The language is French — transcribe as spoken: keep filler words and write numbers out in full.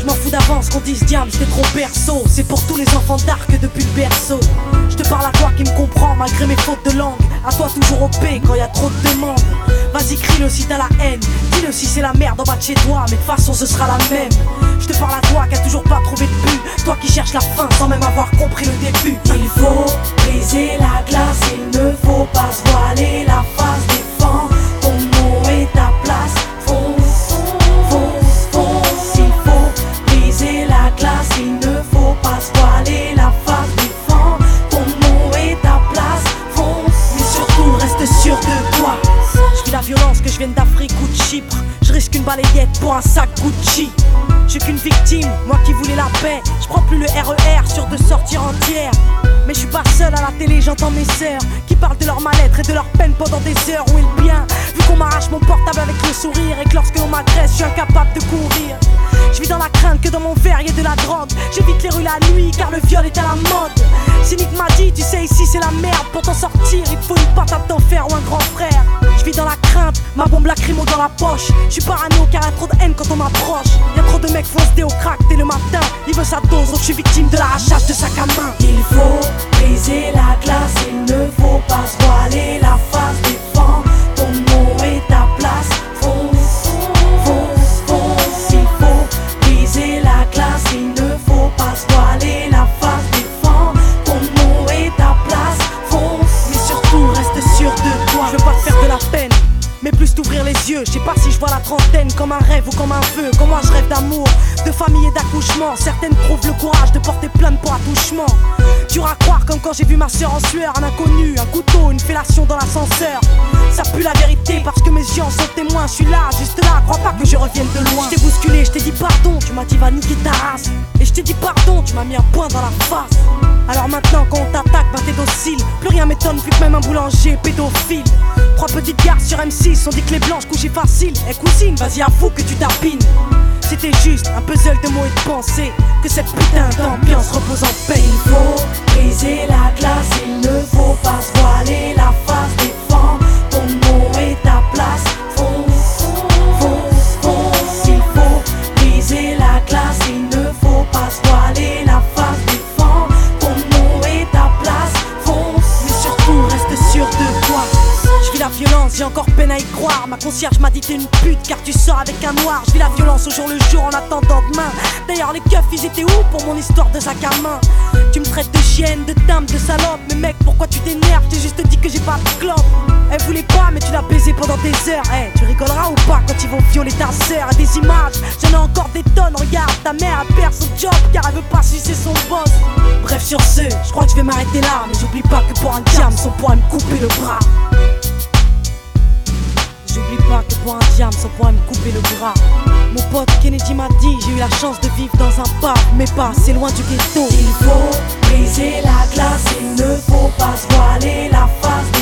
Je m'en fous d'avance qu'on dise diable, j'étais trop perso. C'est pour tous les enfants d'arc depuis le berceau. Je te parle à toi qui me comprends malgré mes fautes de langue. À toi toujours au P quand y a trop de demandes. Vas-y crie-le si t'as la haine, dis-le si c'est la merde en bas de chez toi. Mais de toute façon ce sera la même. Je te parle à toi qui a toujours pas trouvé de but. Toi qui cherches la fin sans même avoir compris le début. Il faut briser la glace, il ne faut pas se voiler la face. Défends ton nom et ta place. Fonce, fonce, fonce. Il faut briser la glace, il ne faut pas se voiler la face. Défends ton nom et ta place. Fonce, mais surtout reste sûr de toi. Je vis la violence que je vienne d'Afrique ou de Chypre. Je risque une balayette pour un sac Gucci. Je suis qu'une victime, moi qui voulais la paix. Je prends plus le R E R, sûr de sortir entière. Mais je suis pas seul à la télé, j'entends mes sœurs qui parlent de leur mal-être et de leur peine pendant des heures. Où est le bien, vu qu'on m'arrache mon portable avec le sourire. Et que lorsque l'on m'agresse, je suis incapable de courir. Je vis dans la crainte que dans mon verre y ait de la drogue. J'évite les rues la nuit car le viol est à la mode. Cynique m'a dit, tu sais ici c'est la merde. Pour t'en sortir, il faut une patate d'enfer ou un grand frère. Je vis dans la crainte, ma bombe lacrymo dans la poche. Je suis parano car y a trop de haine quand on m'approche. Y'a trop de mecs foncés au crack dès le matin. Il veut sa dose donc je suis victime de l'arrachage de sac à main. Il faut briser la glace, il ne faut pas se voiler la face. Défends ton nom et ta place. Fonce, fonce, fonce. Il faut briser la glace, il ne faut pas se voiler la face. Défends ton nom et ta place. Fonce, mais surtout reste sûr de toi. Je veux pas te faire de la peine, mais plus t'ouvrir les yeux. Je sais pas si je vois la trentaine comme un rêve ou comme un vœu. Comme moi je rêve d'amour, de famille et d'accouchement. Certaines trouvent le courage de porter plainte pour attouchement. Dur à croire comme quand j'ai vu ma soeur en sueur. Un inconnu, un couteau, une fellation dans l'ascenseur. Ça pue la vérité parce que mes yeux en sont témoins. Je suis là, juste là, crois pas que je revienne de loin. Je t'ai bousculé, je t'ai dit pardon, tu m'as dit va niquer ta race. Et je t'ai dit pardon, tu m'as mis un poing dans la face. Alors maintenant quand on t'attaque, bah t'es docile. Plus rien m'étonne, plus que même un boulanger pédophile. Trois petites gares sur M six, on dit que les blanches couchaient facile. Eh cousine, vas-y avoue que tu tapines. C'était juste un puzzle de mots et de pensées. Que cette putain d'ambiance repose en paix. Il faut briser la glace, il ne faut pas se voiler la face. Défends ton nom et ta place. Fonce, fonce, fonce. Il faut briser la glace, il ne faut pas se voiler la face. Défends ton nom et ta place. Fonce, mais surtout reste sûr de toi. Je vis la violence, j'ai encore peine à y croire. Ma concierge m'a dit t'es une pute car tu sors avec un noir. Je vis la violence au jour le jour en attendant demain. D'ailleurs les keufs ils étaient où pour mon histoire de sac à main? Tu me traites de chienne, de dame, de salope. Mais mec pourquoi tu t'énerves? J'ai juste dit que j'ai pas de clope. Elle voulait pas mais tu l'as baisé pendant des heures. Hey, tu rigoleras ou pas quand ils vont violer ta sœur? Et des images, j'en ai encore des tonnes. Regarde, ta mère elle perd son job car elle veut pas sucer son boss. Bref sur ce, je crois que je vais m'arrêter là. Mais j'oublie pas que pour un diam son pourrait me couper le bras. J'oublie pas que pour un diam, ça pourrait me couper le bras. Mon pote Kennedy m'a dit, j'ai eu la chance de vivre dans un pub, mais pas assez loin du ghetto. Il faut briser la glace, il ne faut pas se voiler la face.